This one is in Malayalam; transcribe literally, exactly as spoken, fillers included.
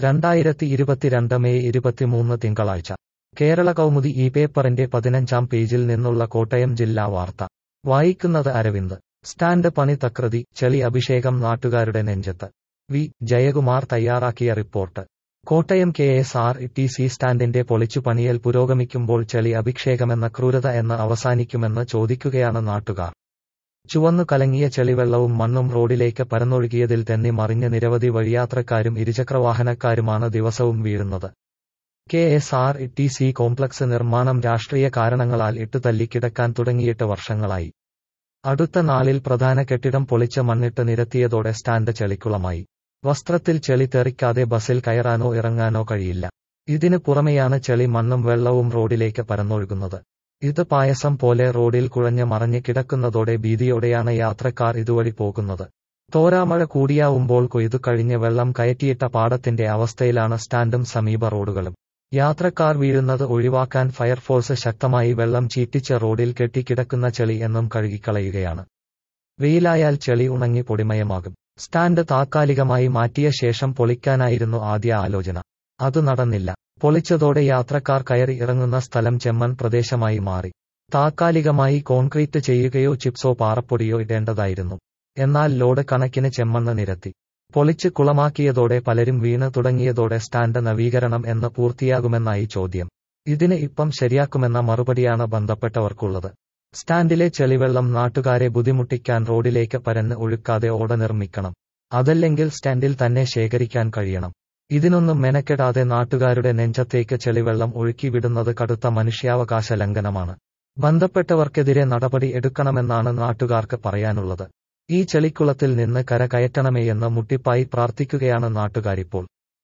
രണ്ടായിരത്തി ഇരുപത്തിരണ്ട് മെയ് ഇരുപത്തിമൂന്ന് തിങ്കളാഴ്ച കേരള കൗമുദി ഈ പേപ്പറിന്റെ പതിനഞ്ചാം പേജിൽ നിന്നുള്ള കോട്ടയം ജില്ലാ വാർത്ത വായിക്കുന്നത് അരവിന്ദ്. സ്റ്റാൻഡ് പണി തകൃതി, ചെളി അഭിഷേകം നാട്ടുകാരുടെ നെഞ്ചത്ത്. വി ജയകുമാർ തയ്യാറാക്കിയ റിപ്പോർട്ട്. Kottayam K S R T C സ്റ്റാൻഡിന്റെ പൊളിച്ചുപണിയൽ പുരോഗമിക്കുമ്പോൾ ചെളി അഭിഷേകമെന്ന ക്രൂരത എന്ന് അവസാനിക്കുമെന്ന് ചോദിക്കുകയാണ് നാട്ടുകാർ. ചുവന്നു കലങ്ങിയ ചെളിവെള്ളവും മണ്ണും റോഡിലേക്ക് പരന്നൊഴുകിയതിൽ തെന്നി മറിഞ്ഞ് നിരവധി വഴിയാത്രക്കാരും ഇരുചക്രവാഹനക്കാരുമാണ് ദിവസവും വീഴുന്നത്. K S R T C complex നിർമ്മാണം രാഷ്ട്രീയ കാരണങ്ങളാൽ ഇട്ടുതല്ലി കിടക്കാൻ തുടങ്ങിയിട്ട് വർഷങ്ങളായി. അടുത്ത നാളിൽ പ്രധാന കെട്ടിടം പൊളിച്ച് മണ്ണിട്ട് നിരത്തിയതോടെ സ്റ്റാൻഡ് ചെളിക്കുളമായി. വസ്ത്രത്തിൽ ചെളി തെറിക്കാതെ ബസിൽ കയറാനോ ഇറങ്ങാനോ കഴിയില്ല. ഇതിന് പുറമെയാണ് ചെളി മണ്ണും വെള്ളവും റോഡിലേക്ക് പരന്നൊഴുകുന്നത്. ഇത് പായസം പോലെ റോഡിൽ കുഴഞ്ഞ് മറഞ്ഞ് കിടക്കുന്നതോടെ ഭീതിയോടെയാണ് യാത്രക്കാർ ഇതുവഴി പോകുന്നത്. തോരാമഴ കൂടിയാവുമ്പോൾ കൊയ്തു കഴിഞ്ഞ് വെള്ളം കയറ്റിയിട്ട പാടത്തിന്റെ അവസ്ഥയിലാണ് സ്റ്റാൻഡും സമീപ റോഡുകളും. യാത്രക്കാർ വീഴുന്നത് ഒഴിവാക്കാൻ ഫയർഫോഴ്സ് ശക്തമായി വെള്ളം ചീറ്റിച്ച് റോഡിൽ കെട്ടിക്കിടക്കുന്ന ചെളി എന്നും കഴുകിക്കളയുകയാണ്. വെയിലായാൽ ചെളി ഉണങ്ങി പൊടിമയമാകും. സ്റ്റാൻഡ് താത്കാലികമായി മാറ്റിയ ശേഷം പൊളിക്കാനായിരുന്നു ആദ്യ ആലോചന. അത് നടന്നില്ല. പൊളിച്ചതോടെ യാത്രക്കാർ കയറി ഇറങ്ങുന്ന സ്ഥലം ചെമ്മൺ പ്രദേശമായി മാറി. താത്കാലികമായി കോൺക്രീറ്റ് ചെയ്യുകയോ ചിപ്സോ പാറപ്പൊടിയോ ഇടേണ്ടതായിരുന്നു. എന്നാൽ ലോഡ് കണക്കിന് ചെമ്മണ്ണ് നിരത്തി. പൊളിച്ച് കുളമാക്കിയതോടെ പലരും വീണ് തുടങ്ങിയതോടെ സ്റ്റാൻഡ് നവീകരണം എന്ന് പൂർത്തിയാകുമെന്നായി ചോദ്യം. ഇതിന് ഇപ്പം ശരിയാക്കുമെന്ന മറുപടിയാണ് ബന്ധപ്പെട്ടവർക്കുള്ളത്. സ്റ്റാൻഡിലെ ചെളിവെള്ളം നാട്ടുകാരെ ബുദ്ധിമുട്ടിക്കാൻ റോഡിലേക്ക് പരന്ന് ഒഴുക്കാതെ ഓട നിർമ്മിക്കണം. അതല്ലെങ്കിൽ സ്റ്റാൻഡിൽ തന്നെ ശേഖരിക്കാൻ കഴിയണം. ഇതിനൊന്നും മെനക്കെടാതെ നാട്ടുകാരുടെ നെഞ്ചത്തേക്ക് ചെളിവെള്ളം ഒഴുക്കിവിടുന്നത് കടുത്ത മനുഷ്യാവകാശ ലംഘനമാണ്. ബന്ധപ്പെട്ടവർക്കെതിരെ നടപടി എടുക്കണമെന്നാണ് നാട്ടുകാർക്ക് പറയാനുള്ളത്. ഈ ചെളിക്കുളത്തിൽ നിന്ന് കര കയറ്റണമേയെന്ന് മുട്ടിപ്പായി പ്രാർത്ഥിക്കുകയാണ് നാട്ടുകാരിപ്പോൾ.